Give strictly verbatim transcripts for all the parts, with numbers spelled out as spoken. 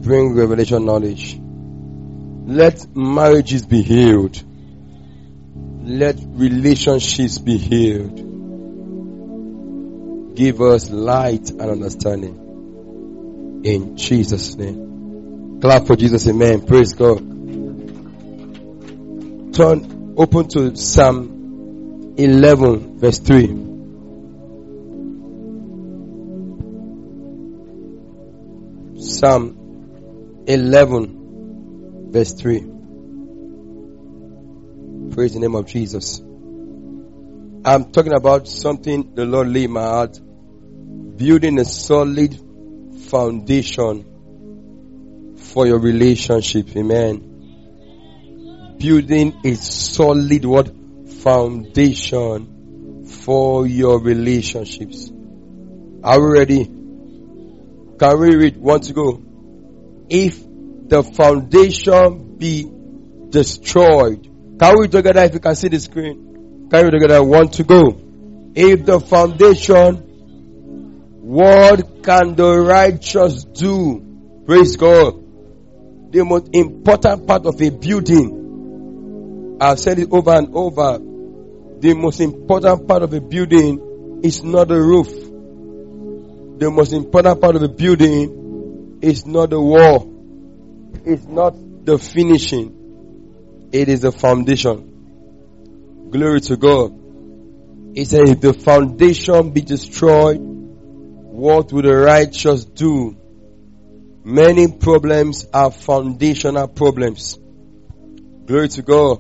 bring revelation knowledge. Let marriages be healed. Let relationships be healed. Give us light and understanding. In Jesus' name. Clap for Jesus, amen. Praise God. Turn, open to Psalm eleven, verse three. Psalm eleven, verse three. Praise the name of Jesus. I'm talking about something the Lord laid in my heart. Building a solid foundation for your relationship. Amen. Building a solid what? Foundation for your relationships. Are we ready? Can we read? Want to go? If the foundation be destroyed. Can we read together if you can see the screen? Can we read together? Want to go? If the foundation, what can the righteous do? Praise God. The most important part of a building, I've said it over and over, the most important part of a building is not the roof. The most important part of a building is not the wall. It's not the finishing. It is the foundation. Glory to God. It says, if the foundation be destroyed, what will the righteous do? Many problems are foundational problems. Glory to God.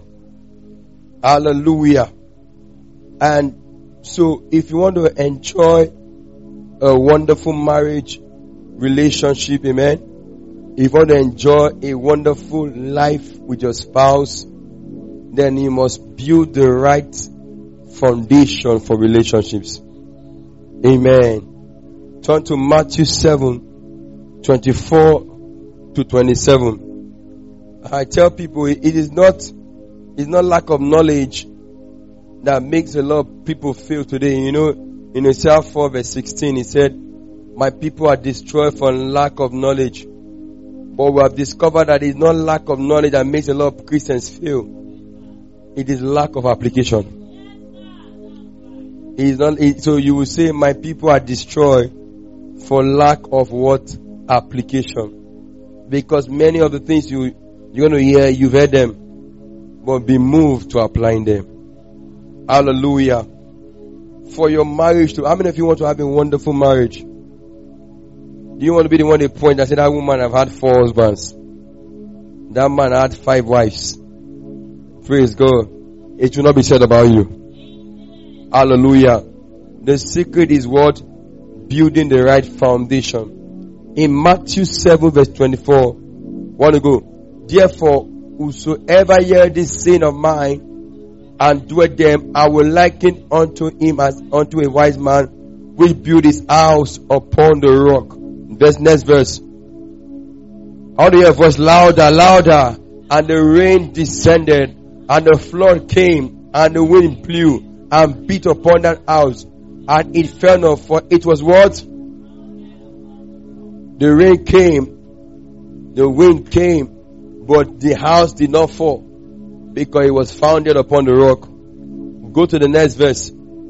Hallelujah. And so if you want to enjoy a wonderful marriage relationship, amen, if you want to enjoy a wonderful life with your spouse, then you must build the right foundation for relationships. Amen. Turn to Matthew seven, twenty-four to twenty-seven. I tell people it is not, it's not lack of knowledge that makes a lot of people fail today. You know, in Isaiah four verse sixteen, he said, my people are destroyed for lack of knowledge. But we have discovered that it's not lack of knowledge that makes a lot of Christians fail. It is lack of application. It is not, it, so you will say, my people are destroyed for lack of what? Application. Because many of the things you, you're going to hear, you've heard them, but be moved to applying them. Hallelujah. For your marriage to, how many of you want to have a wonderful marriage? Do you want to be the one that point that said, that woman have had four husbands? That man had five wives. Praise God. It will not be said about you. Hallelujah. The secret is what? Building the right foundation. In Matthew seven verse twenty-four, want to go? Therefore, whosoever hear this saying of mine and do them, I will liken unto him as unto a wise man which built his house upon the rock. This next verse. How do you hear voice? Louder, louder. And the rain descended, and the flood came, and the wind blew, and beat upon that house, and it fell not, for it was what? The rain came, the wind came, but the house did not fall, because it was founded upon the rock. Go to the next verse.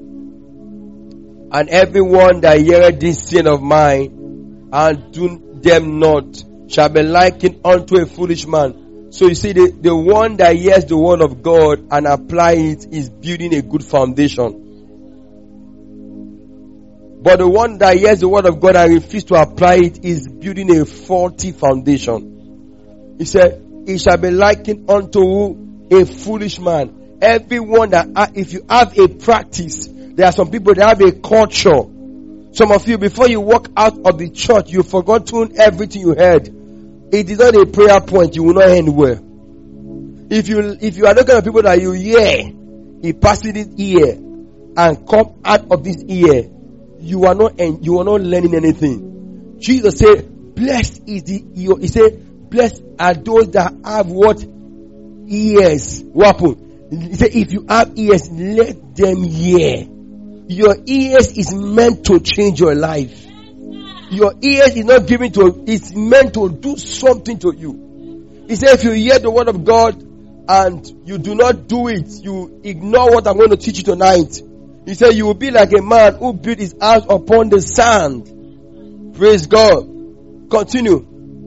And everyone that heareth this saying of mine, and do them not, shall be likened unto a foolish man. So you see, the, the one that hears the word of God and apply it is building a good foundation. But the one that hears the word of God and refuses to apply it is building a faulty foundation. He said, it shall be likened unto a foolish man. Everyone that, if you have a practice, there are some people that have a culture. Some of you, before you walk out of the church, you've forgotten everything you heard. It is not a prayer point. You will not end well. If you, if you are looking at people that you hear, he passes this ear and come out of this ear, you are not, you are not learning anything. Jesus said, blessed is the, he said, blessed are those that have what? Ears. What happened? He said, if you have ears, let them hear. Your ears is meant to change your life. your ears is not given to, it's meant to do something to you. He said, if you hear the word of God and you do not do it, you ignore what I'm going to teach you tonight. He said, you will be like a man who built his house upon the sand. Praise God. Continue.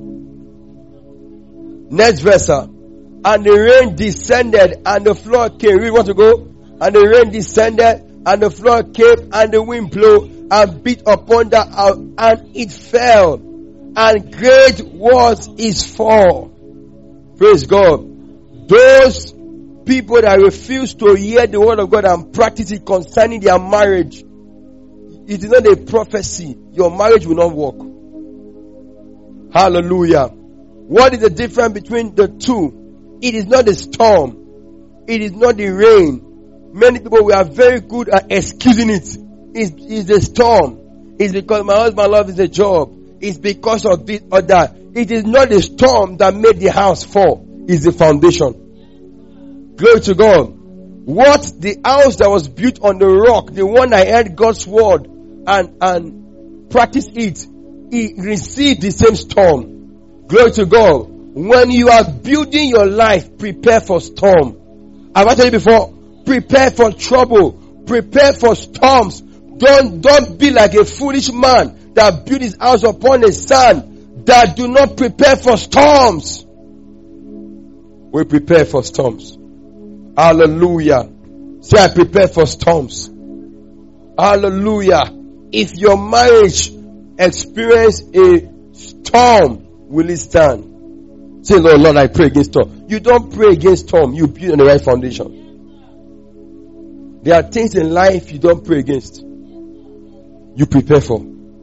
Next verse, sir. And the rain descended and the flood came. We want to go? And the rain descended and the flood came and the wind blew and beat upon the house and it fell. And great was its fall. Praise God. Those people that refuse to hear the word of God and practice it concerning their marriage, it is not a prophecy. Your marriage will not work. Hallelujah. What is the difference between the two? It is not the storm. It is not the rain. Many people, we are very good at excusing it. It's, it's the storm. It's because my husband loves the job. It's because of this or that. It is not the storm that made the house fall. It's the foundation. Glory to God. What the house that was built on the rock, the one that heard God's word and, and practiced it, it received the same storm. Glory to God. When you are building your life, prepare for storm. Have I told you before? Prepare for trouble. Prepare for storms. Don't, don't be like a foolish man that built his house upon the sand, that do not prepare for storms. We prepare for storms. Hallelujah. Say, I prepare for storms. Hallelujah. If your marriage experience a storm, will it stand? Say, Lord, Lord, I pray against storm. You don't pray against storm. You build on the right foundation. There are things in life you don't pray against. You prepare for.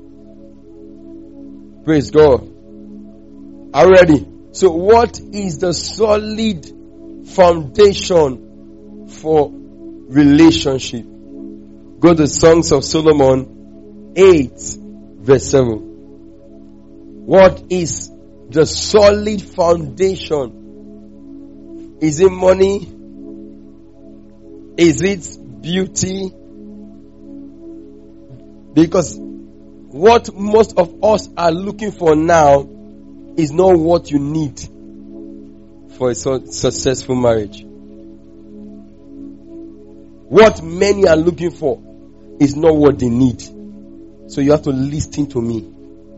Praise God. Are you ready? So what is the solid foundation for relationship? Go to Songs of Solomon eight verse seven. What is the solid foundation? Is it money? Is it beauty? Because what most of us are looking for now is not what you need for a su- successful marriage. What many are looking for is not what they need. So you have to listen to me.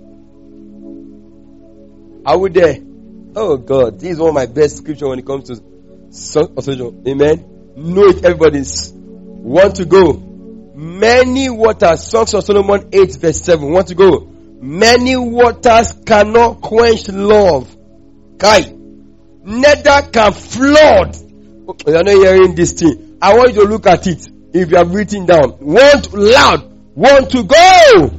Are we there? Oh God, this is one of my best scripture when it comes to Song of Solomon. Amen. Know it, everybody's. Want to go? Many waters, Songs of Solomon eight verse seven. Want to go? Many waters cannot quench love. Kai. Neither can flood. Okay, you're not hearing this thing. I want you to look at it. If you have written down. Want loud. Want to go.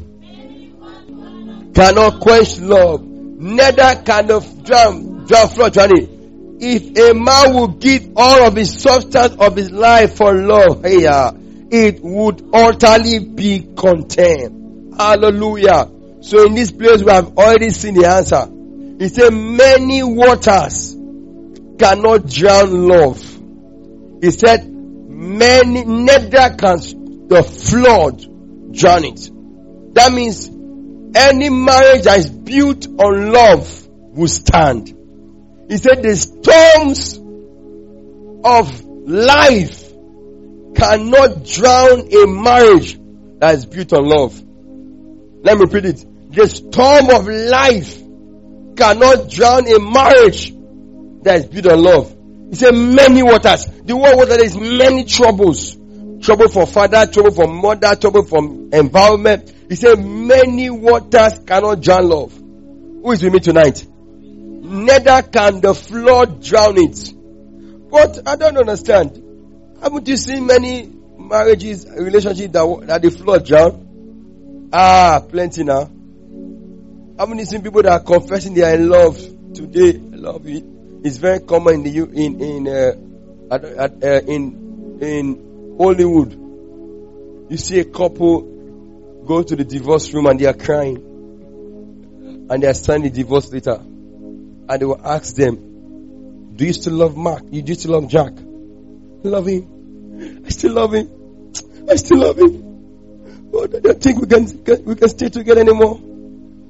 Cannot quench love. Neither can the drown, drown flood. If a man will give all of his substance of his life for love, hey, uh, it would utterly be contemned. Hallelujah. So in this place we have already seen the answer. He said many waters cannot drown love. He said many, neither can the flood drown it. That means any marriage that is built on love will stand. He said the storms of life cannot drown a marriage that is built on love. Let me repeat it. The storm of life cannot drown a marriage that is built on love. He said many waters. The word water is many troubles. Trouble for father, trouble for mother, trouble for environment. He said many waters cannot drown love. Who is with me tonight? Neither can the flood drown it. But I don't understand. Haven't you seen many marriages, relationships that, that the flood drown? Ah, plenty now. Haven't you seen people that are confessing they are in love today? I love it. It's very common in the in in uh, at, at, uh, in in Hollywood. You see a couple go to the divorce room and they are crying, and they are signing the divorce letter, and they will ask them, "Do you still love Mark? You do you still love Jack? I love him. I still love him. I still love him. Oh, I don't think we can we can stay together anymore."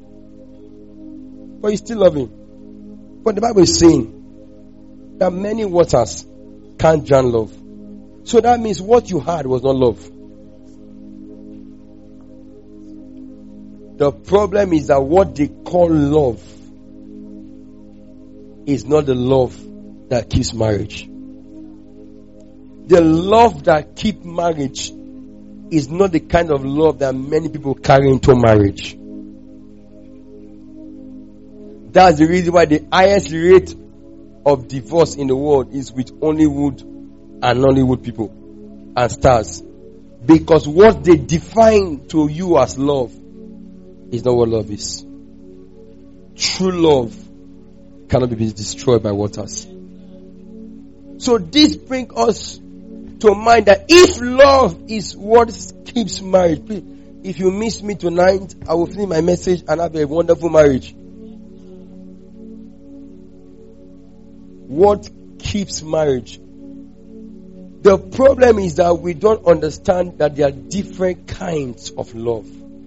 but you still love him. But the Bible is saying that many waters can't drown love. So that means what you had was not love. The problem is that what they call love is not the love that keeps marriage. The love that keeps marriage is not the kind of love that many people carry into marriage. That's the reason why the highest rate of divorce in the world is with Hollywood and Nollywood people and stars. Because what they define to you as love is not what love is. True love cannot be destroyed by waters. So this brings us to mind that if love is what keeps marriage, please, if you miss me tonight, I will finish my message and have a wonderful marriage. What keeps marriage? The problem is that we don't understand that there are different kinds of love.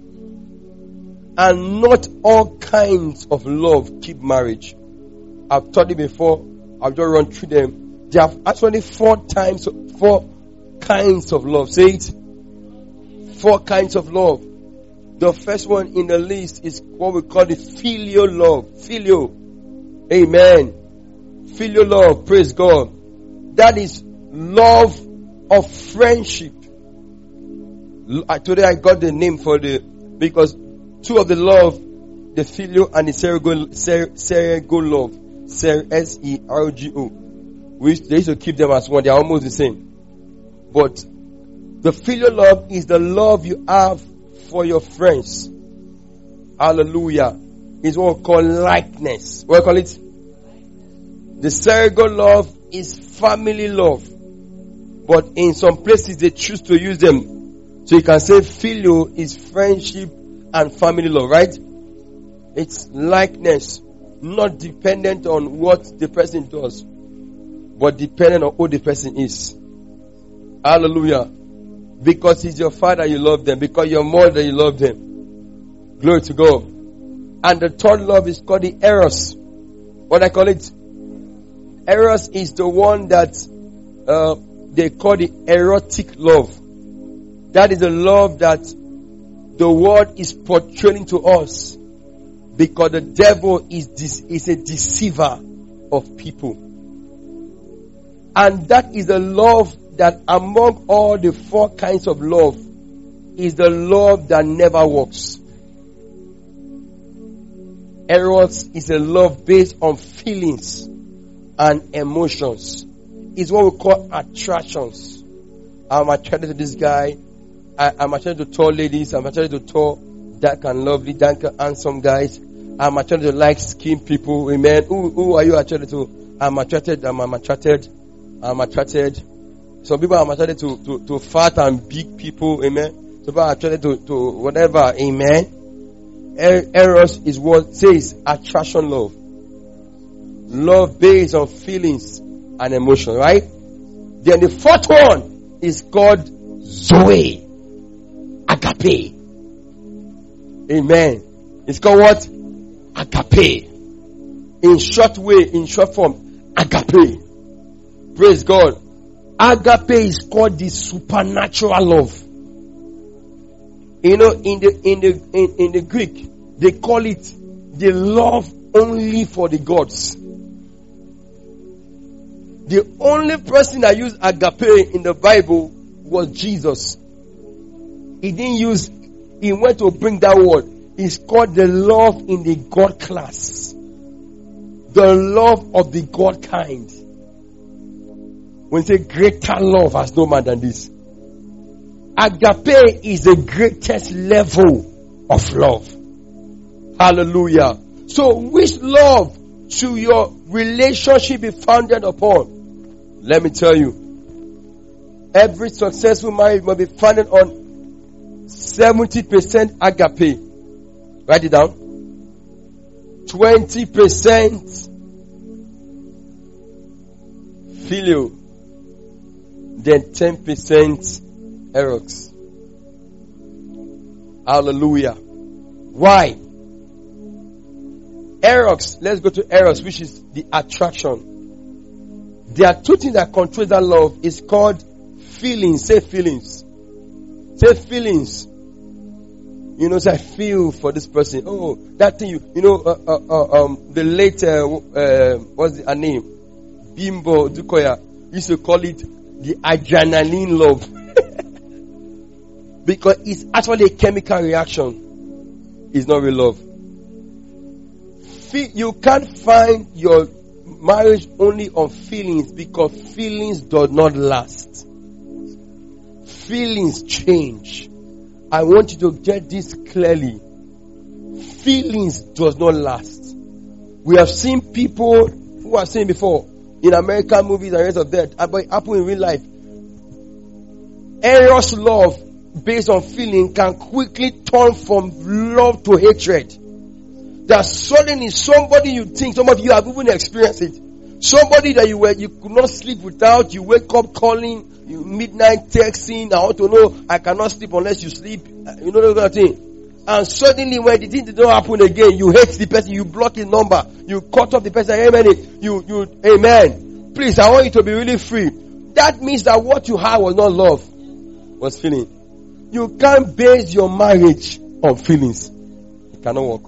And not all kinds of love keep marriage. I've taught you before. I've just run through them. There are actually four times, four kinds of love. Say it. Four kinds of love. The first one in the list is what we call the filial love. Filial. Amen. Filial love. Praise God. That is love of friendship. Today I got the name for the, because two of the love, the filial and the sergo, ser, sergo love. Ser, S E R G O. We used, they used to keep them as one. They are almost the same. But the filial love is the love you have for your friends. Hallelujah. It's what we call likeness. What do you call it? The sergo love is family love. But in some places they choose to use them. So you can say filial is friendship and family love, right? It's likeness, not dependent on what the person does, but dependent on who the person is. Hallelujah. Because he's your father, you love them. Because your mother, you love them. Glory to God. And the third love is called the eros. What I call it? Eros is the one that uh, they call the erotic love. That is the love that the world is portraying to us, because the devil is this is a deceiver of people. And that is the love that among all the four kinds of love is the love that never works. Eros is a love based on feelings and emotions. It's what we call attractions. I'm attracted to this guy. I, I'm attracted to tall ladies. I'm attracted to tall, dark and lovely, dark and handsome guys. I'm attracted to light skinned people. Amen. Who, who are you attracted to? I'm attracted. I'm, I'm attracted. I'm attracted. Some people are attracted to, to, to fat and big people. Amen. Some people are attracted to, to whatever. Amen. Eros is what says attraction love. Love based on feelings and emotion, right? Then the fourth one is called Zoe. Agape. Amen. It's called what? Agape. In short way, in short form, agape. Praise God. Agape is called the supernatural love. You know, in the in the in, in the Greek, they call it the love only for the gods. The only person that used agape in the Bible was Jesus. He didn't use, he went to bring that word. It's called the love in the God class. The love of the God kind. When you say greater love has no man than this. Agape is the greatest level of love. Hallelujah. So which love should your relationship be founded upon? Let me tell you. Every successful marriage must be founded on seventy percent agape. Write it down. twenty percent filial. Then ten percent eros. Hallelujah. Why? Eros, let's go to Eros, which is the attraction. There are two things that control that love. It's called feelings. Say feelings. Say feelings. You know, say I feel for this person. Oh, that thing you, you know, uh, uh, uh, um, the late, uh, uh, what's her name? Bimbo Dukoya used to call it the adrenaline love. Because it's actually a chemical reaction. It's not real love. You can't find your marriage only on feelings, because feelings do not last. Feelings change. I want you to get this clearly. Feelings does not last. We have seen people who are saying before in American movies and rest of that, but it happen in real life. Eros love based on feeling can quickly turn from love to hatred. That suddenly somebody you think, some of you have even experienced it. Somebody that you were, you could not sleep without, you wake up calling, you midnight texting, I want to know, I cannot sleep unless you sleep. You know that kind of thing. And suddenly when the thing did not happen again, you hate the person, you block his number, you cut off the person, amen, you, you, amen. Please, I want you to be really free. That means that what you had was not love, was feeling. You can't base your marriage on feelings. It cannot work.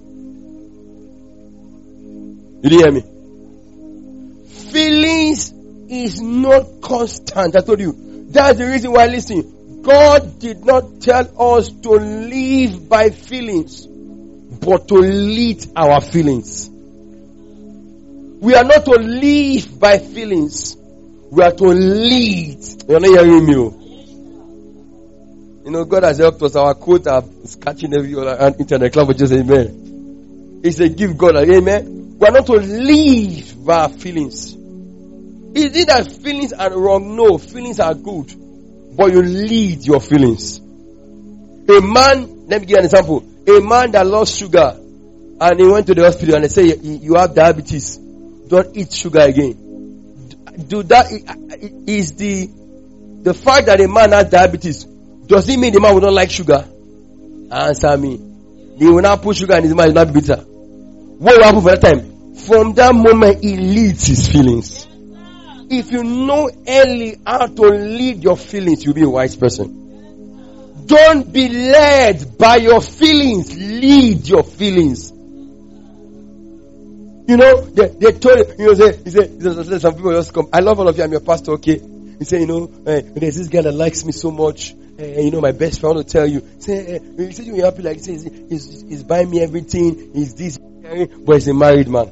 Did you hear me? Feelings is not constant. I told you. That's the reason why, listen, God did not tell us to live by feelings, but to lead our feelings. We are not to live by feelings. We are to lead. You're not hearing me. You know, God has helped us. Our quote is catching every other internet club with just amen. He said, give God an amen. We are not to live by our feelings. Is it that feelings are wrong? No, feelings are good. But you lead your feelings. A man, let me give you an example. A man that loves sugar and he went to the hospital and they say you have diabetes. Don't eat sugar again. Do that is the the fact that a man has diabetes. Does it mean the man will not like sugar? Answer me. He will not put sugar in his mouth, he will not be bitter. What will happen for that time? From that moment, he leads his feelings. If you know early how to lead your feelings, you'll be a wise person. Don't be led by your feelings. Lead your feelings. You know, they, they told you, you know, say, he said, some people just come. I love all of you. I'm your pastor, okay? He said, you know, uh, there's this guy that likes me so much. Uh, you know, my best friend, I want to tell you. Say, uh, he said, you're happy, like, he says, he's, he's buying me everything. He's this, but he's a married man.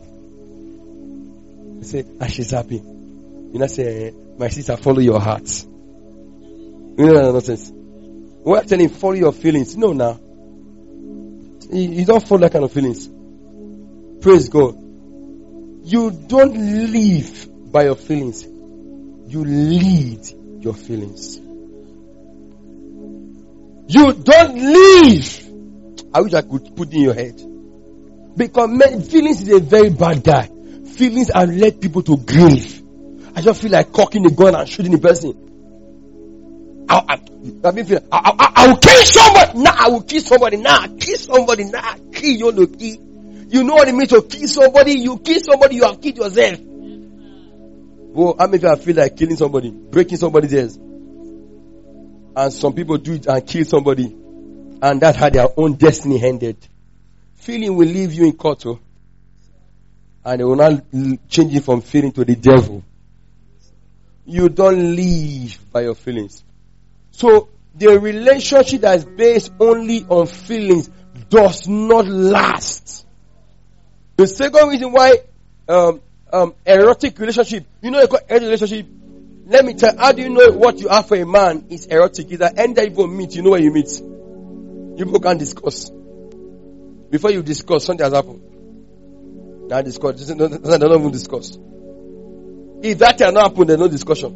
I say, ah, she's happy. You know, say, my sister, follow your heart. You know that nonsense. What I'm telling you, follow your feelings. No, now. You, you don't follow that kind of feelings. Praise God. You don't live by your feelings. You lead your feelings. You don't live. I wish I could put it in your head. Because men, feelings is a very bad guy. Feelings are led people to grieve. I just feel like cocking the gun and shooting the person. I, I, I, mean, I, I, I will kill somebody. Nah, I will kill somebody. Nah, kill somebody. Nah, kill you know kill. You know what it means to kill somebody? You kill somebody, you have killed yourself. Well, I mean, I feel like killing somebody, breaking somebody's ears. And some people do it and kill somebody. And that's how their own destiny ended. Feeling will leave you in court. Oh, and they will not change it from feeling to the devil. You don't live by your feelings. So, the relationship that is based only on feelings does not last. The second reason why um, um, erotic relationship, you know, erotic relationship, let me tell you, how do you know what you have for a man is erotic? Is that any time you go meet, you know where you meet. You people can discuss. Before you discuss, something has happened. Now discuss. They don't even discuss. If that cannot happen, there's no discussion.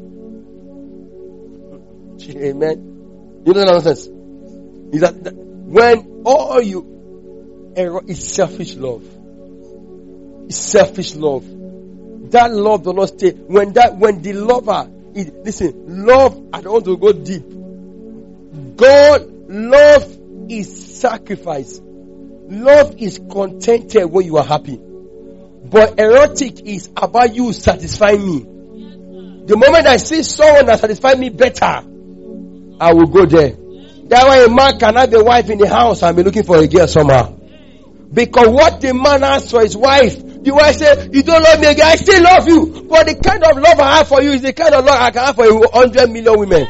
Amen. You know the nonsense. Is that, that when all you it's selfish love. It's selfish love. That love does not stay. When that when the lover is listen, love, I don't want to go deep. God, love is sacrifice. Love is contented when you are happy. But erotic is about you satisfying me. The moment I see someone that satisfies me better, I will go there. That's why a man can have a wife in the house and be looking for a girl somehow. Because what the man has for his wife, the wife says, you don't love me again, I still love you. But the kind of love I have for you is the kind of love I can have for a hundred million women.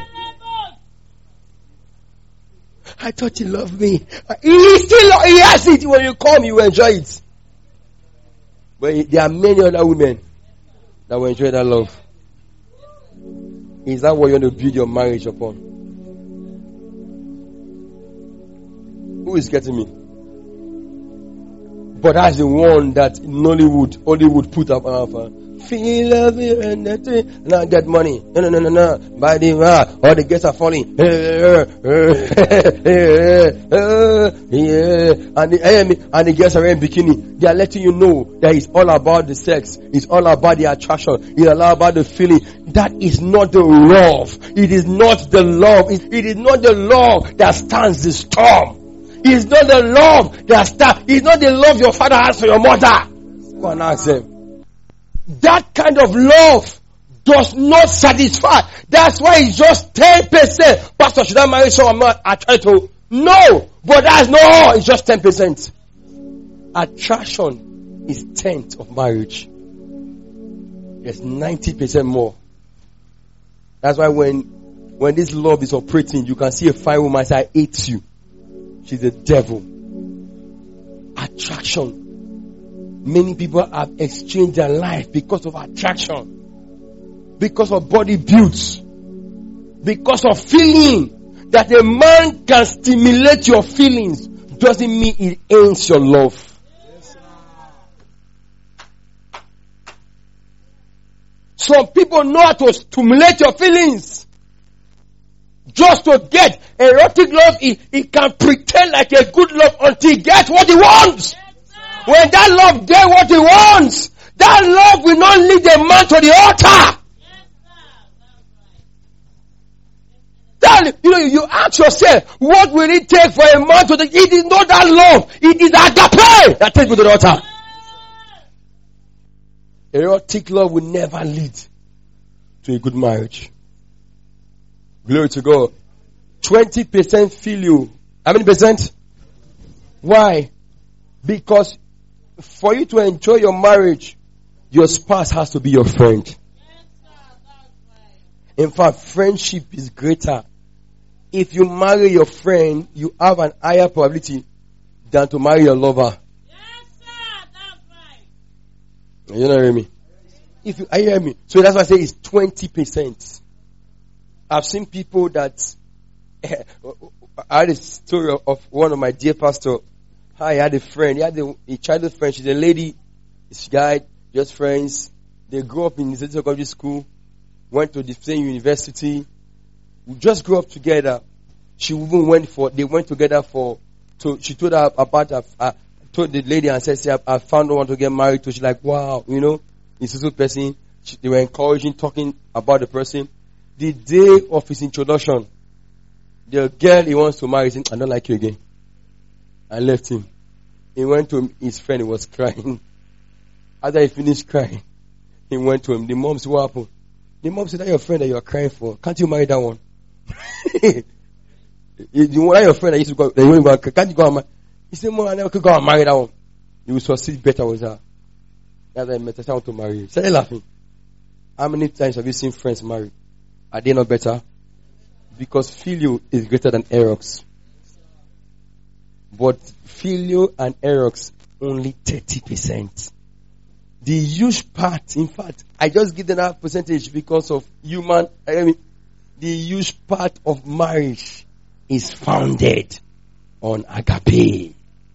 I thought you loved me. He still, he has it. When you come, you enjoy it. But there are many other women that will enjoy that love. Is that what you want to build your marriage upon? Who is getting me? But that's the one that Nollywood, Hollywood put up on. Feel love it and that and I get money. No, no, no, no, no. By the way, all the girls are falling. Yeah, and the and the girls are wearing bikini. They are letting you know that it's all about the sex. It's all about the attraction. It's all about the feeling. That is not the love. It is not the love. It, it is not the love that stands the storm. It's not the love that stands. It's not the love your father has for your mother. Go and ask them. That kind of love does not satisfy. That's why it's just ten percent. Pastor, should I marry someone I'm not attracted to? No, but that's not all. It's just ten percent. Attraction is tenth of marriage. There's ninety percent more. That's why when when this love is operating, you can see a fine woman say, I hate you. She's a devil. Attraction. Many people have exchanged their life because of attraction. Because of body builds. Because of feeling. That a man can stimulate your feelings doesn't mean it ends your love. Some people know how to stimulate your feelings. Just to get erotic love, he, he can pretend like a good love until he gets what he wants. When that love gets what he wants, that love will not lead the man to the altar. That, you know, you ask yourself, what will it take for a man to take? It is not that love. It is agape that takes you to the altar. Erotic love will never lead to a good marriage. Glory to God. twenty percent feel you. How many percent? Why? Because for you to enjoy your marriage, your spouse has to be your friend. In fact, friendship is greater. If you marry your friend, you have an higher probability than to marry your lover. You know what I mean? If you, I hear me. So that's why I say it's twenty percent. I've seen people that, I had a story of, of one of my dear pastor. I had a friend, he had a, a childhood friend, she's a lady, this guy, just friends. They grew up in the same secondary school, went to the same university. We just grew up together. She even went for, they went together for, to, she told her about, her, uh, told the lady and said, I, I found one to get married to. She's like, wow, you know, it's a good person. She, they were encouraging, talking about the person. The day of his introduction, the girl he wants to marry said, I don't like you again. I left him. He went to his friend, he was crying. After he finished crying, he went to him. The mom said, what happened? The mom said, that's your friend that you are crying for. Can't you marry that one? You want your friend that used to go, that you go, can't you go and marry? He said, Mom, I never could go and marry that one. You will succeed better with her. That's why I met her. I want to marry you. Started laughing. How many times have you seen friends marry? Are they not better? Because filial is greater than eros. But filial and eros only thirty percent. The huge part, in fact, I just give them that percentage because of human, I mean, the huge part of marriage is founded on agape.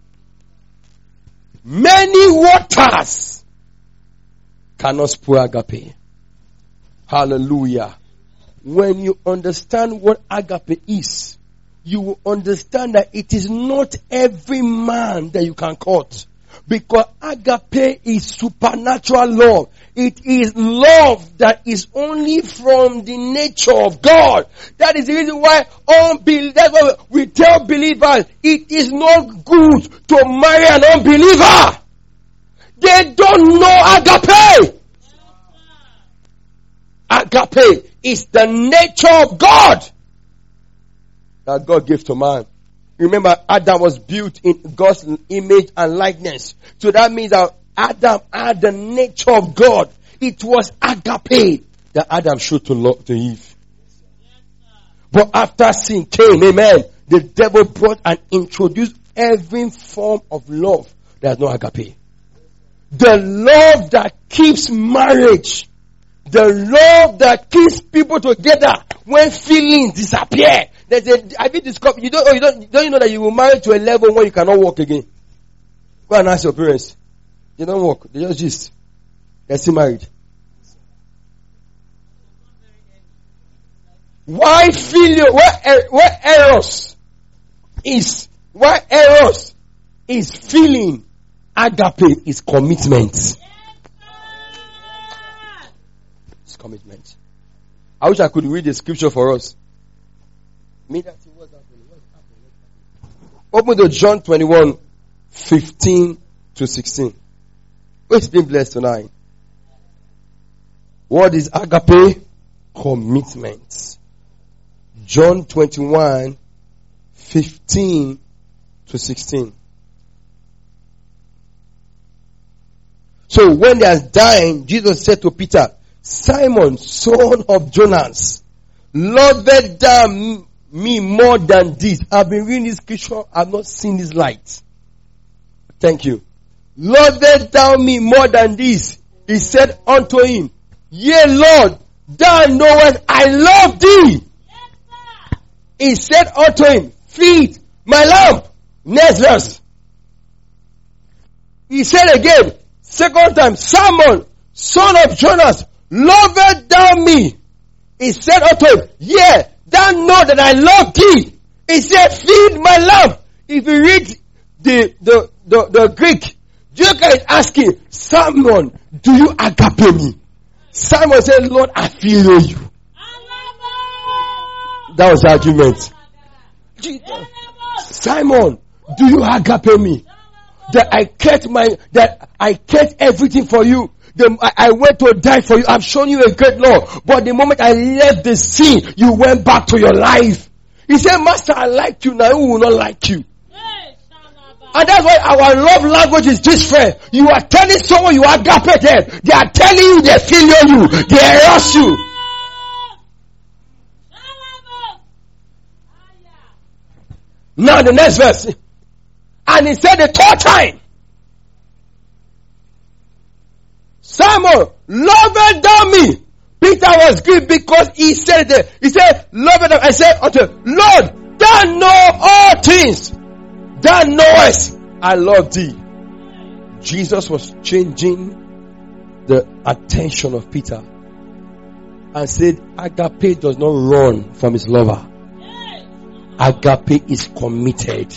Many waters cannot spoil agape. Hallelujah. When you understand what agape is, you will understand that it is not every man that you can cut. Because agape is supernatural love. It is love that is only from the nature of God. That is the reason why unbelievers, that's why we tell believers, it is not good to marry an unbeliever. They don't know agape. Agape is the nature of God that God gave to man. Remember, Adam was built in God's image and likeness. So that means that Adam had the nature of God. It was agape that Adam showed to, Lord, to Eve. But after sin came, amen, the devil brought and introduced every form of love that is not agape. The love that keeps marriage. The love that keeps people together when feelings disappear. There's a, have you discovered, you don't, oh, you don't, don't you know that you will marry to a level where you cannot walk again? Go and ask your parents. They don't walk. They just gist. They're still married. Why failure? Where, where eros is, where eros is feeling, agape is commitment. It's commitment. I wish I could read the scripture for us. Me that what's happening. What's happening? Open to John twenty-one, fifteen to sixteen. Who's been blessed tonight? What is agape? Commitment. John twenty-one, fifteen to sixteen. So when they are dying, Jesus said to Peter, Simon, son of Jonas, lovest thou me more than this? I've been reading this scripture, I've not seen this light. Thank you. Lovest thou me more than this? He said unto him, Yea, Lord, thou knowest I love thee. He said unto him, Feed my lamb. Next verse. He said again, second time, Simon, son of Jonas, lovest thou me? He said unto him, Yea, thou know that I love thee. He said, Feed my lamb. If you read the, the, the, the Greek, Jacob is asking, Simon, do you agape me? Simon said, Lord, I feel you. That was the argument. Simon, do you agape me? That I kept my, that I kept everything for you. The, I, I went to die for you. I've shown you a great love. But the moment I left the scene, you went back to your life. He said, Master, I like you now. Who will not like you? And that's why our love language is different. You are telling someone you agape them. They are telling you they feel you. They harass you. Now the next verse. And he said the third time, Simon, lovest thou me? Peter was grieved because he said that. He said, lovest thou? I said unto him, Lord, thou know all things. Thou knowest I love thee. Jesus was changing the attention of Peter and said, agape does not run from his lover. Agape is committed.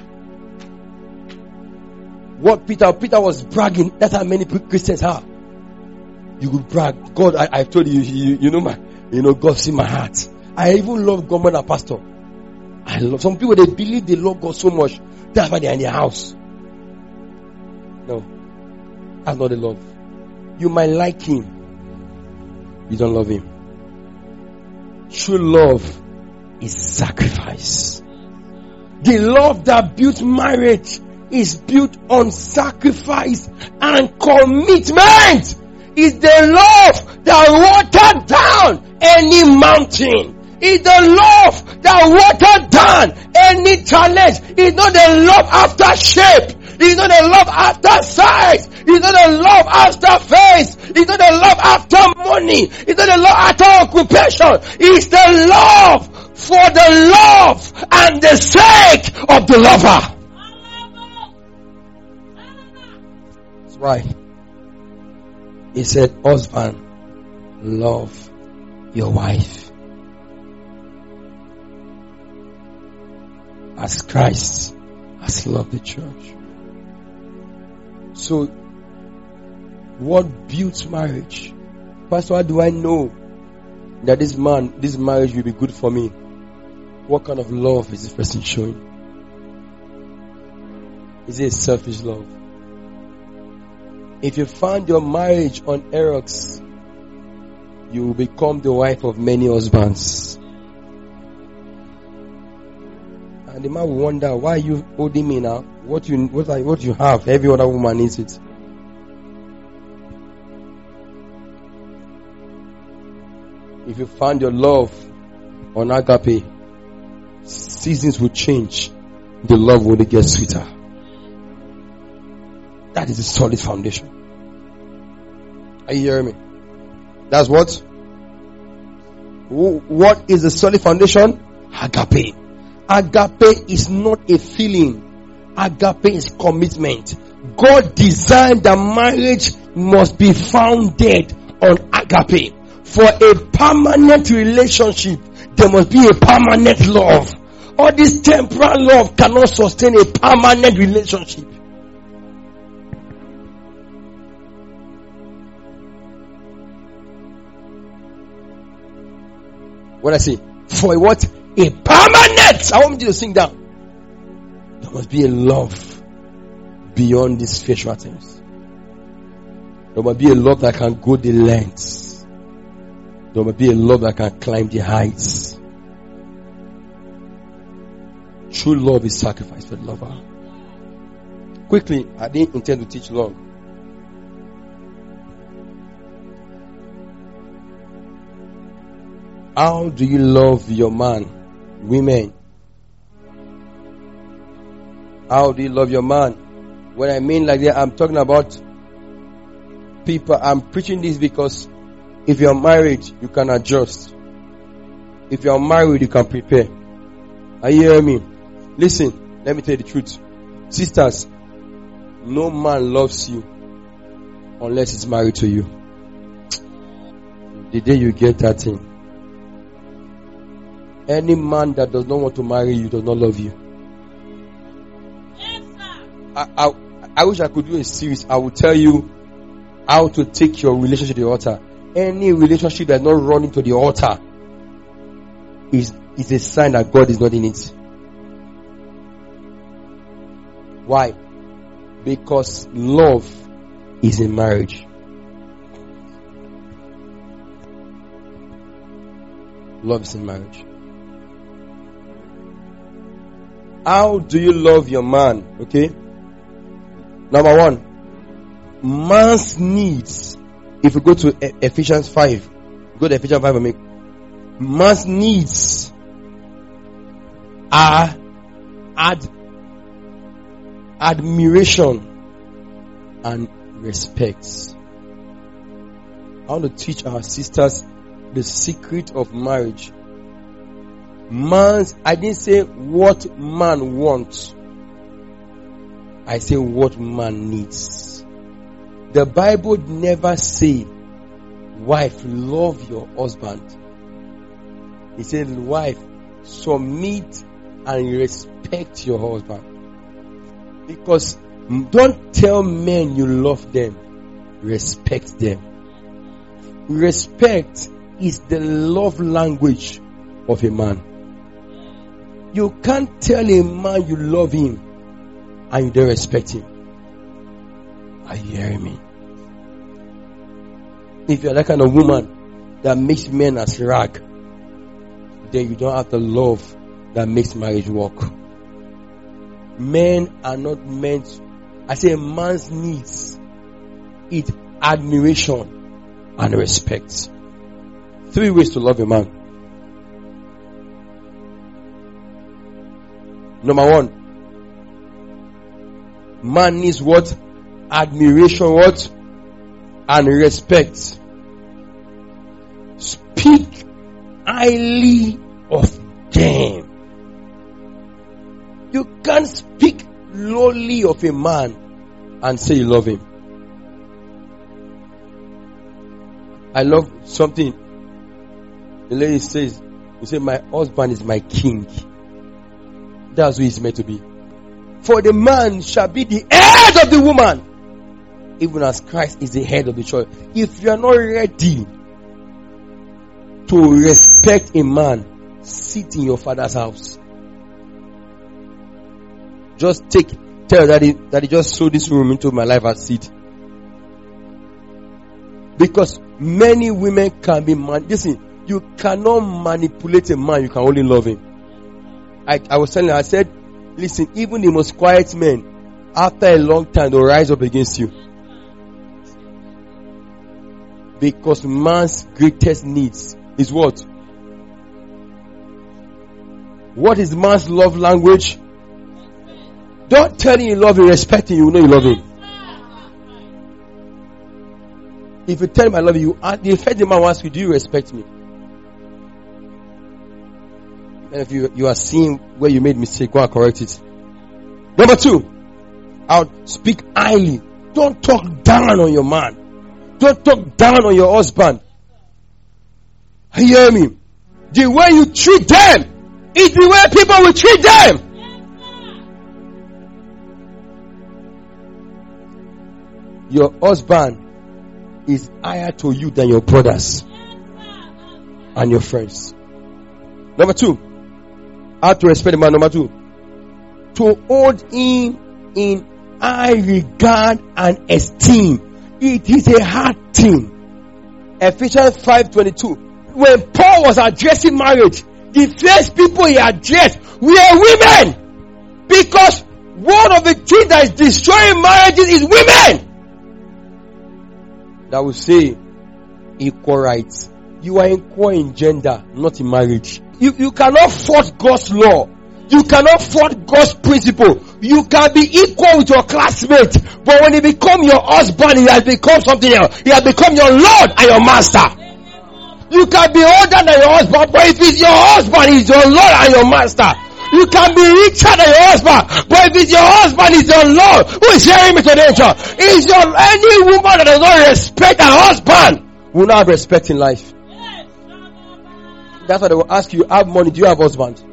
What Peter, Peter was bragging. That's how many Christians are. You could brag. God, I, I told you, you, you know my, you know, God see my heart. I even love God more than pastor. I love, some people, they believe they love God so much. That's why they're in their house. No. That's not the love. You might like him. You don't love him. True love is sacrifice. The love that built marriage is built on sacrifice and commitment. Is the love that watered down any mountain. Is the love that watered down any challenge. It's not the love after shape. It's not the love after size. It's not the love after face. It's not the love after money. It's not the love after occupation. It's the love for the love and the sake of the lover. That's right. He said, husband, love your wife as Christ has loved the church. So, what builds marriage? Pastor, how do I know that this man, this marriage will be good for me? What kind of love is this person showing? Is it a selfish love? If you found your marriage on Eros, you will become the wife of many husbands. And the man will wonder, why are you holding me now? What you what are, what you have, every other woman needs it. If you found your love on agape, seasons will change. The love will get sweeter. That is a solid foundation. Are you hearing me? That's what? What is the solid foundation? Agape. Agape is not a feeling. Agape is commitment. God designed that marriage must be founded on agape. For a permanent relationship, there must be a permanent love. All this temporal love cannot sustain a permanent relationship. What I say? For what? A permanent. I want you to sing down. There must be a love beyond these facial things. There must be a love that can go the lengths. There must be a love that can climb the heights. True love is sacrifice for the lover. Quickly, I didn't intend to teach long. How do you love your man? Women. How do you love your man? When I mean like that, I'm talking about people. I'm preaching this because if you're married, you can adjust. If you're married, you can prepare. Are you hearing me? Listen, let me tell you the truth. Sisters, no man loves you unless he's married to you. The day you get that thing, any man that does not want to marry you does not love you. Yes, sir. I, I, I wish I could do a series. I will tell you how to take your relationship to the altar. Any relationship that's not running to the altar is, is a sign that God is not in it. Why? Because love is in marriage. Love is in marriage. How do you love your man? Okay. Number one, man's needs. If we go to Ephesians five, go to Ephesians five and make man's needs are ad, admiration and respect. I want to teach our sisters the secret of marriage. Man's, I didn't say what man wants. I say what man needs. The Bible never say, wife, love your husband. It says, wife, submit and respect your husband. Because don't tell men you love them. Respect them. Respect is the love language of a man. You can't tell a man you love him and you don't respect him. Are you hearing me? If you're that kind of woman that makes men as rag, then you don't have the love that makes marriage work. Men are not meant, I say a man's needs, it's admiration and respect. Three ways to love a man. Number one, man needs what? Admiration, what? And respect. Speak highly of them. You can't speak lowly of a man and say you love him. I love something. The lady says, you say, my husband is my king. That's who he's meant to be. For the man shall be the head of the woman, even as Christ is the head of the church. If you are not ready to respect a man, sit in your father's house. Just take, tell daddy, daddy just sow this room into my life as seed. Because many women can be man. Listen, you cannot manipulate a man. You can only love him. I, I was telling her, I said, listen, even the most quiet men, after a long time, they'll rise up against you. Because man's greatest needs is what? What is man's love language? Don't tell him you love him, respect him, you know you love him. If you tell him I love you, the first the man will ask you, do you respect me? And if you, you are seeing where you made mistake, go and correct it. Number two, I'll speak highly. Don't talk down on your man. Don't talk down on your husband. You hear me? The way you treat them is the way people will treat them. Your husband is higher to you than your brothers and your friends. Number two, how to respect the man. Number two, to hold him in high regard and esteem. It is a hard thing. Ephesians five twenty-two. When Paul was addressing marriage, the first people he addressed were women. Because one of the things that is destroying marriages is women. That will say equal rights. You are equal in gender, not in marriage. You, you cannot force God's law. You cannot force God's principle. You can be equal with your classmate. But when he becomes your husband, he has become something else. He has become your Lord and your master. You can be older than your husband, but if it's your husband, he's your Lord and your master. You can be richer than your husband, but if it's your husband, he's your Lord. Who is hearing me today, church? Is your any woman that does not respect her husband will not have respect in life. That's why they will ask you, have money, do you have husband?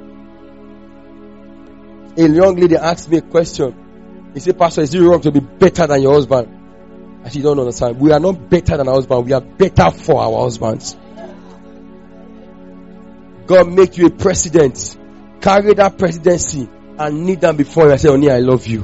A young lady asked me a question. He said, Pastor, is it wrong to be better than your husband? I said, you don't understand. We are not better than our husband. We are better for our husbands. God make you a president. Carry that presidency and kneel down before you and say, Oni, I love you.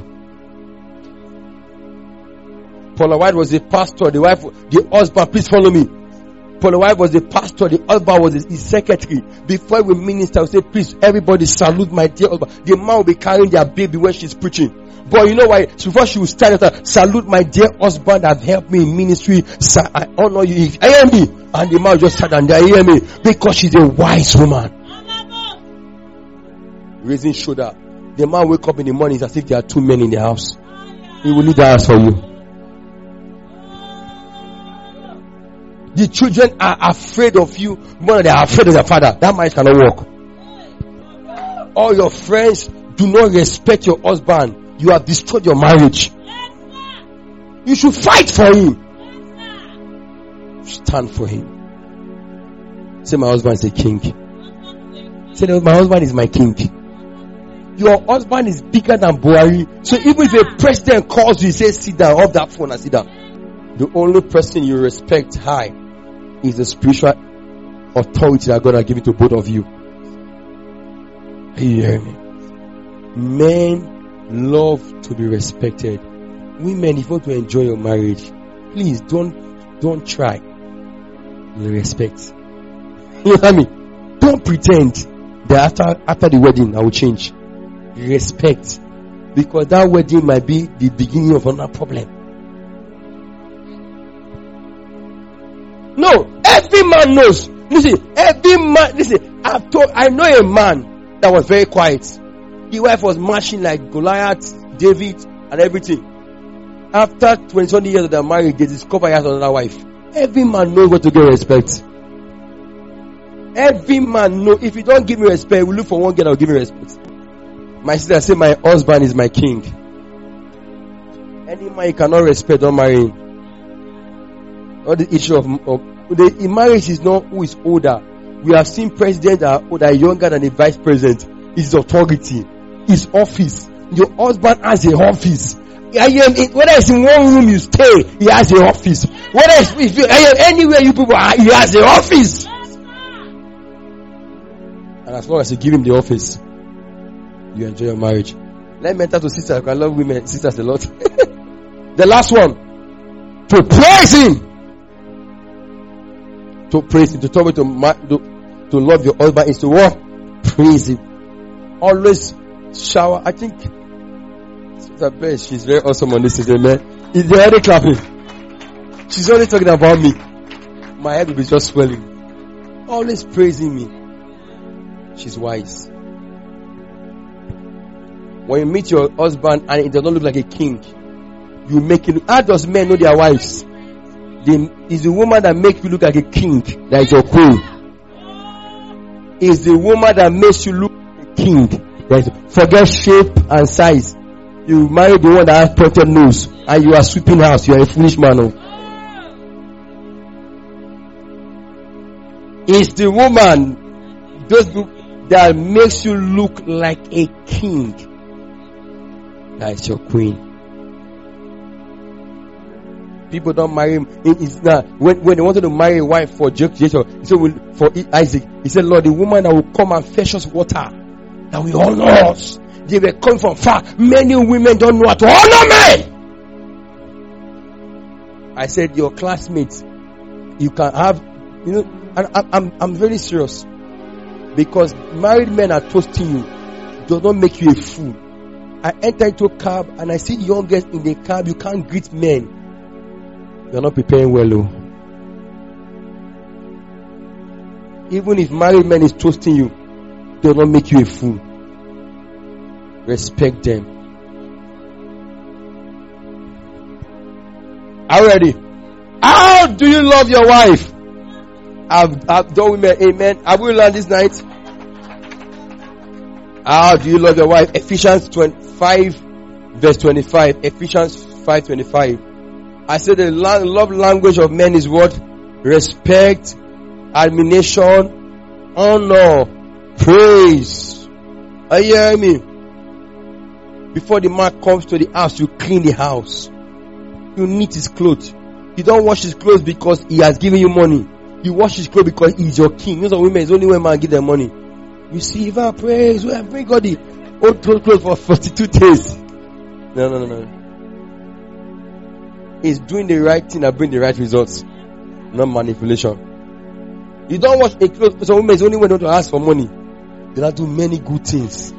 Paula White was a pastor. The wife, the husband, please follow me. Paula White was the pastor. The husband was his secretary. Before we minister, we say, please, everybody salute my dear husband. The man will be carrying their baby when she's preaching. But you know why? Before she will stand up, salute my dear husband that helped me in ministry. Sir, I honor you. Hear me. And the man just sat down there. Hear me. Because she's a wise woman. Raising shoulder. The man wake up in the morning as if there are two men in the house. He will leave the house for you. The children are afraid of you more than they are afraid of their father. That marriage cannot work. All your friends do not respect your husband. You have destroyed your marriage. You should fight for him. Stand for him. Say, my husband is a king. Say, my husband is my king. Your husband is bigger than Buhari. So even if a president calls you, say, sit down, off that phone and sit down. The only person you respect high is the spiritual authority that God has given to both of you. Are you hearing me? Men love to be respected. Women, if you want to enjoy your marriage, please don't don't try. Respect. You hear me? Don't pretend that after after the wedding I will change. Respect, because that wedding might be the beginning of another problem. No, every man knows. Listen, every man. Listen, I've told. I know a man that was very quiet. His wife was marching like Goliath, David, and everything. After twenty something years of their marriage, they discover he has another wife. Every man knows where to get respect. Every man knows. If you don't give me respect, we look for one girl that will give me respect. My sister say, my husband is my king. Any man you cannot respect, don't marry him. All the issue of, of the in marriage is not who is older. We have seen presidents that are, that are younger than the vice president. His authority, his office. Your husband has a office. Whether it's in one room you stay, he has an office. Whether it's if you, anywhere you people are, he has an office. And as long as you give him the office, you enjoy your marriage. Let me enter to sisters. I love women, sisters a lot. The last one, to praise him. to praise Him. To tell me to, to, to love your husband is to what? Praise Him. Always shower. I think she's very awesome on this today, man. Is there any clapping? She's only talking about me. My head will be just swelling. Always praising me. She's wise. When you meet your husband and it does not look like a king, you make it. How does men know their wives? The, is the woman that makes you look like a king that is your queen. Is the woman that makes you look like a king. Right? Forget shape and size. You marry the one that has pointed nose and you are sweeping house. You are a foolish man. Oh. It's the woman those that makes you look like a king. That is your queen. People don't marry him. It's not, when, when they wanted to marry a wife for Jacob, he said, for Isaac, he said, Lord, the woman that will come and fetch us water, that we honor us. They were coming from far. Many women don't know how to honor men. I said, your classmates, you can have, you know, and I'm, I'm, I'm very serious. Because married men are toasting you, does not make you a fool. I enter into a cab and I see young girls in the cab, you can't greet men. You're not preparing well, oh. Even if married men is toasting you, does not make you a fool. Respect them. Are you ready? How do you love your wife? I've, I've done women, amen. Have we learned this night? How do you love your wife? Ephesians five verse twenty-five. Ephesians five twenty-five. I said the love language of men is what? Respect, admiration, honor, praise. Are you hearing me? Before the man comes to the house, you clean the house. You knit his clothes. You don't wash his clothes because he has given you money. You wash his clothes because he's your king. You know, women, it's only when man give them money. You see, if I praise, well, bring God the old clothes for forty-two days. No, no, no, no. It's doing the right thing that bring the right results, not manipulation. You don't wash a clothes. So women, it's only when they want to ask for money. They don't do many good things.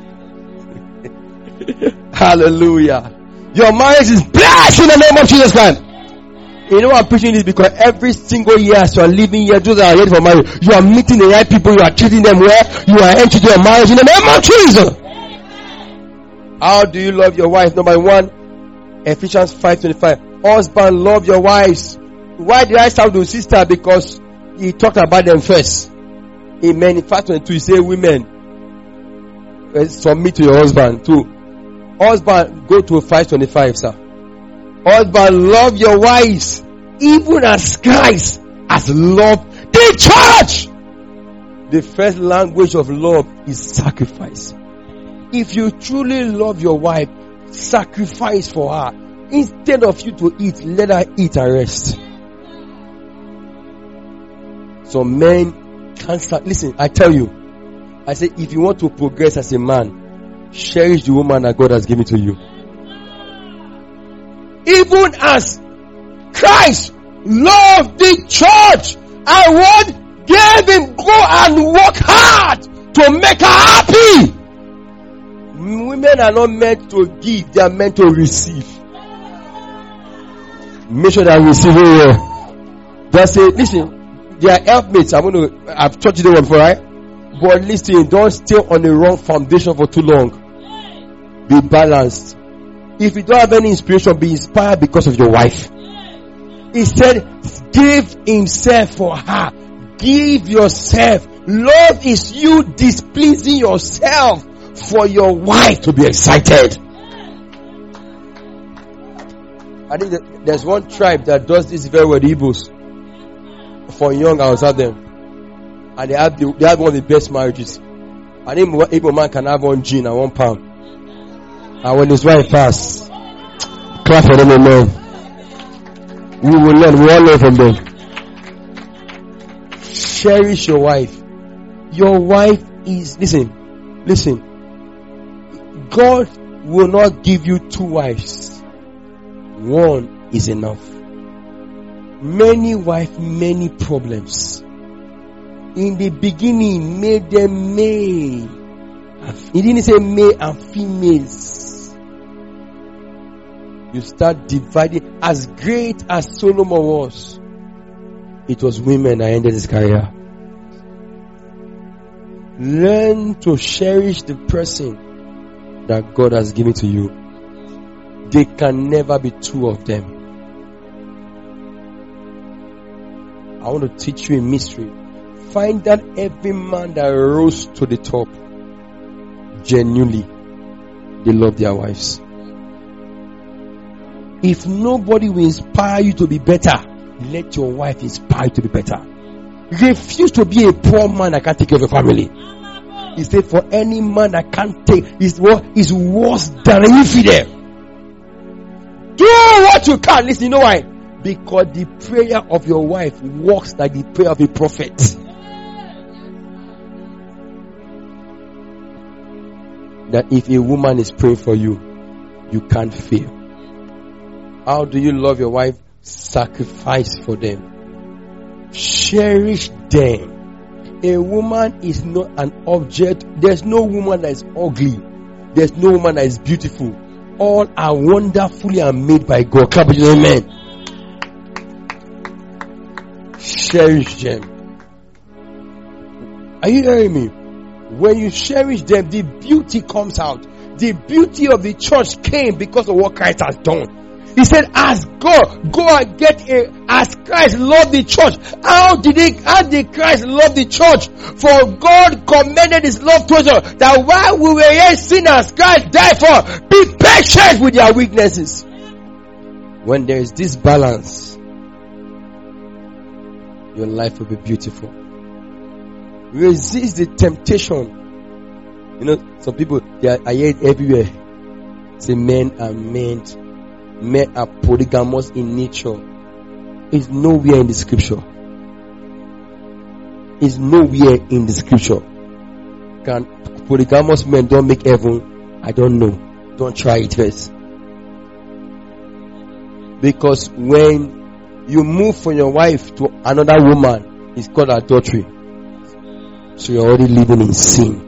Hallelujah. Your marriage is blessed in the name of Jesus Christ. You know I'm preaching this because every single year as you are living here, those that are ready for marriage, you are meeting the right people, you are treating them well, you are entering your marriage in the name of Jesus. How do you love your wife? Number one, Ephesians five twenty-five. Husband, love your wives. Why did I start with sister? Because he talked about them first. Amen. In five twenty-two, he said, women, submit to your husband too. Husband, go to five twenty-five, sir. Husband, love your wives, even as Christ has loved the church. The first language of love is sacrifice. If you truly love your wife, sacrifice for her. Instead of you to eat, let her eat and rest. So men can't start. Listen, I tell you, I say, if you want to progress as a man, cherish the woman that God has given to you. Even as Christ loved the church and what? Gave him, go and work hard to make her happy. Women are not meant to give, they are meant to receive. Make sure that you receive it well. Just say, listen, they are helpmates. I'm going to, I've taught you the one before, right? But listen, don't stay on the wrong foundation for too long. Be balanced. If you don't have any inspiration, be inspired because of your wife. He said, give himself for her. Give yourself. Love is you displeasing yourself for your wife to be excited. I think that there's one tribe that does this very well, the Igbos. For young, I was at them. And they have, the, they have one of the best marriages. I think Igbo man can have one gin and one pound. And when his wife passes, clap for them, amen. We will learn, we all learn from them. Cherish your wife. Your wife is, listen, listen. God will not give you two wives. One is enough. Many wives, many problems. In the beginning, made them male. He didn't say male and females. You start dividing. As great as Solomon was, it was women that ended his career. Learn to cherish the person that God has given to you. There can never be two of them. I want to teach you a mystery. Find that every man that rose to the top, genuinely, they love their wives. If nobody will inspire you to be better, let your wife inspire you to be better. Refuse to be a poor man that can't take care of your family. He said, for any man that can't take is what is worse than an infidel. Do what you can. Listen, you know why? Because the prayer of your wife works like the prayer of a prophet. That if a woman is praying for you, you can't fail. How do you love your wife? Sacrifice for them. Cherish them. A woman is not an object. There's no woman that is ugly. There's no woman that is beautiful. All are wonderfully and made by God. Clap with your amen. Cherish them. Are you hearing me? When you cherish them, the beauty comes out. The beauty of the church came because of what Christ has done. He said, as God, go and get a, as Christ loved the church. How did he, how did Christ love the church? For God commended his love towards us, that while we were yet sinners, Christ died for. Be patient with their weaknesses. When there is this balance, your life will be beautiful. Resist the temptation. You know, some people, they are, I hear it everywhere. Say men are meant, men are polygamous in nature. It's nowhere in the scripture. It's nowhere in the scripture. Can polygamous men don't make heaven? I don't know. Don't try it first. Because when you move from your wife to another woman, it's called adultery. So you're already living in sin.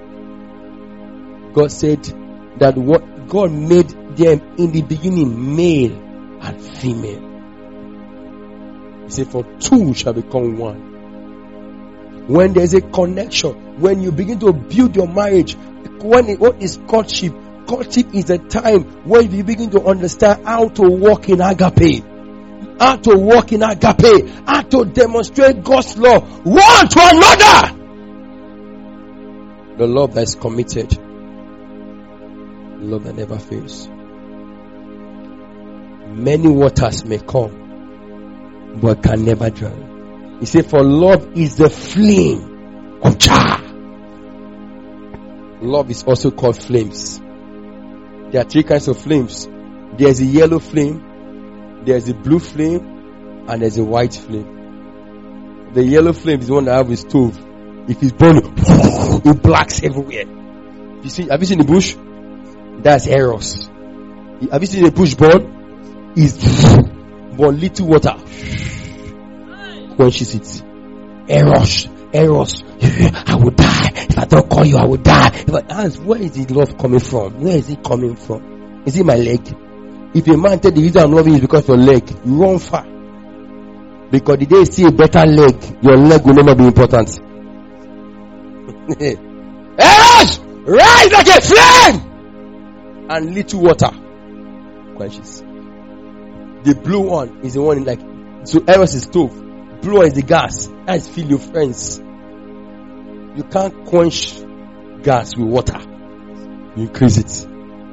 God said that what God made them in the beginning, male and female. He said, for two shall become one. When there's a connection, when you begin to build your marriage, when it, what is courtship? Courtship is the time when you begin to understand how to walk in agape. How to walk in agape. How to demonstrate God's love one to another. The love that is committed. The love that never fails. Many waters may come, but can never drown. He said, for love is the flame of char. Love is also called flames. There are three kinds of flames. There's a yellow flame, there's a blue flame, and there's a white flame. The yellow flame is the one that have a stove. If it's burning, it blacks everywhere. You see, have you seen the bush? That's Eros. Have you seen the bush burn? It's but little water quenches it. Eros, Eros. I will die if I don't call you. I will die. If I ask, where is the love coming from? Where is it coming from? Is it my leg? If a man tell the reason I'm loving you is because of your leg, you run far. Because the day you see a better leg, your leg will never be important. Eros, rise like a flame, and little water quenches. The blue one is the one in like, so Eros is stove. Blue one is the gas. That's fill your friends. You can't quench gas with water. You increase it.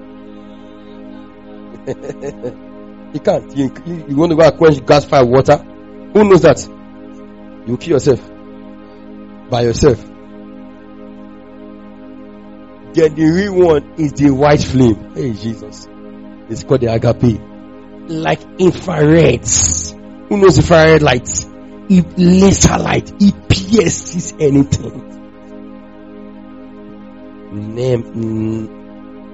You can't. You, you, you want to go and quench gas fire with water? Who knows that? You kill yourself by yourself. Then the real one is the white flame. Hey Jesus. It's called the agape. Like infrareds. Who knows infrared light? It laser light. It pierces anything. Name. Mm,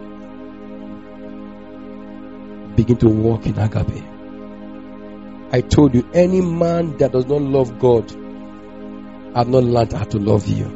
begin to walk in agape. I told you, any man that does not love God have not learned how to love you.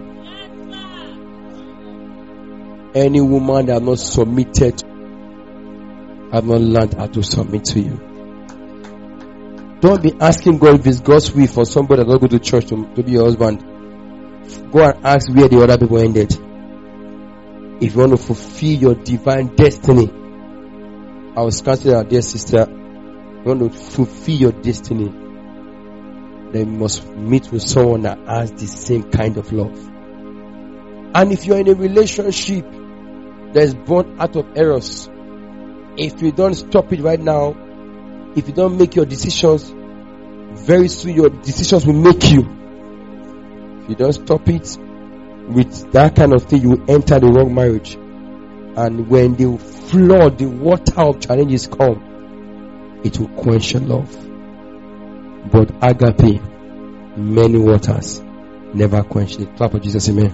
Any woman that have not submitted have not learned how to submit to you. Don't be asking God if it's God's will for somebody that don't go to church to, to be your husband. Go and ask where the other people ended. If you want to fulfill your divine destiny, I was counseling our dear sister. You want to fulfill your destiny, then you must meet with someone that has the same kind of love. And if you're in a relationship that is born out of errors, if you don't stop it right now, if you don't make your decisions, very soon your decisions will make you. If you don't stop it with that kind of thing, you will enter the wrong marriage. And when the flood, the water of challenges come, it will quench your love. But agape, many waters, never quench it. Clap for Jesus, amen.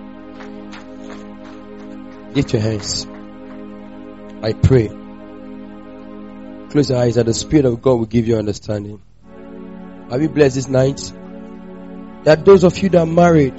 Lift your hands. I pray. Close your eyes that the Spirit of God will give you understanding. Are we blessed this night? That those of you that are married,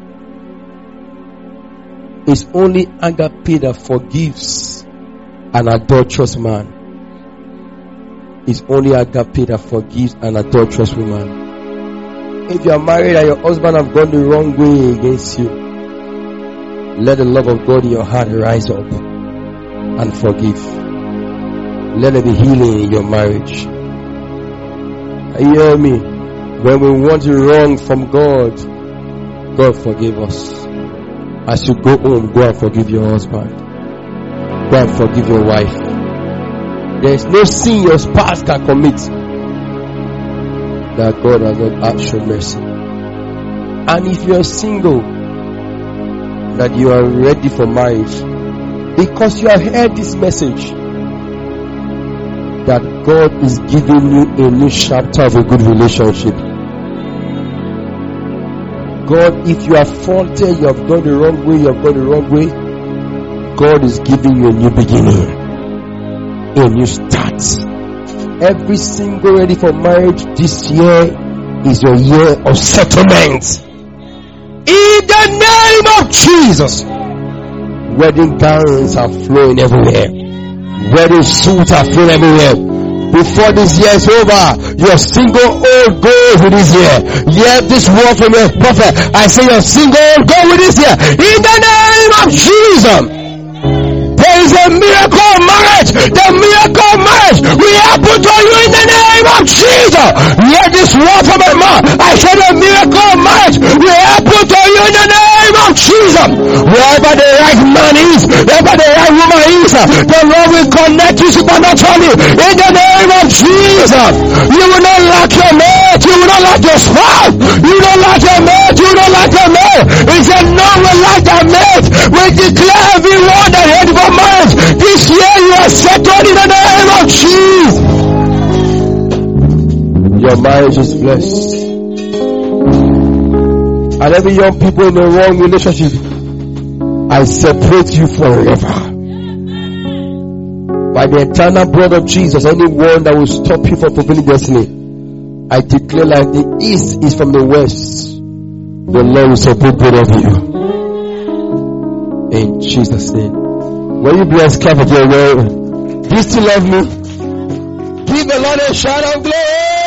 it's only agape that forgives an adulterous man. It's only agape that forgives an adulterous woman. If you are married and your husband have gone the wrong way against you, let the love of God in your heart rise up and forgive. Let there be healing in your marriage. You hear me? When we want the wrong from God, God forgive us. As you go home, go and forgive your husband. Go and forgive your wife. There is no sin your spouse can commit that God has not shown mercy. And if you are single, that you are ready for marriage, because you have heard this message, that God is giving you a new chapter of a good relationship. God, if you have faulted, you have gone the wrong way, you have gone the wrong way, God is giving you a new beginning, a new start. Every single ready for marriage this year is your year of settlement. In the name of Jesus, wedding gowns are flowing everywhere. Wedding suits are flowing everywhere. Before this year is over, your single old go with this year. Hear this word from your prophet. I say your single old go with this year. In the name of Jesus. There is a miracle marriage. The miracle marriage will happen to you in the name of Jesus. Hear this word from my mouth. I said the miracle marriage will happen to you in the name of Jesus. Wherever the right man is, wherever the right woman is, the Lord will connect you supernaturally in the name of Jesus. You will not lack your mate. You will not lack your spouse. You will not lack your mate. You will not lack your mate. He said no one will lack their mate. We declare everyone that heard for marriage this year you are settled in the name of Jesus. Your marriage is blessed. And every young people in the wrong relationship, I separate you forever. By the eternal blood of Jesus, anyone that will stop you from fulfilling destiny, I declare like the east is from the west, the Lord will separate both of you. In Jesus' name. When you bless, clap at your word. Do you still love me? Give the Lord a shout of glory.